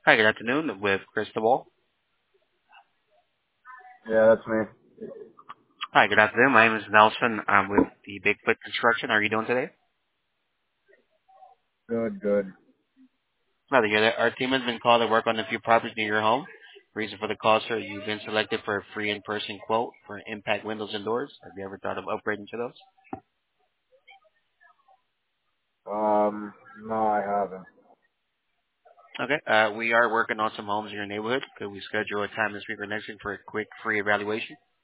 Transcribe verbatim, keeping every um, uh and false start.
Hi, good afternoon with Cristobal. Yeah, that's me. Hi, good afternoon. My name is Nelson. I'm with the Bigfoot Construction. How are you doing today? Good, good. Glad to hear that. Our team has been called to work on a few properties near your home. Reason for the call, sir, you've been selected for a free in-person quote for impact windows and doors. Have you ever thought of upgrading to those? Um, no, I haven't. Okay. Uh, we are working on some homes in your neighborhood. Could we schedule a time this week or next week for a quick free evaluation?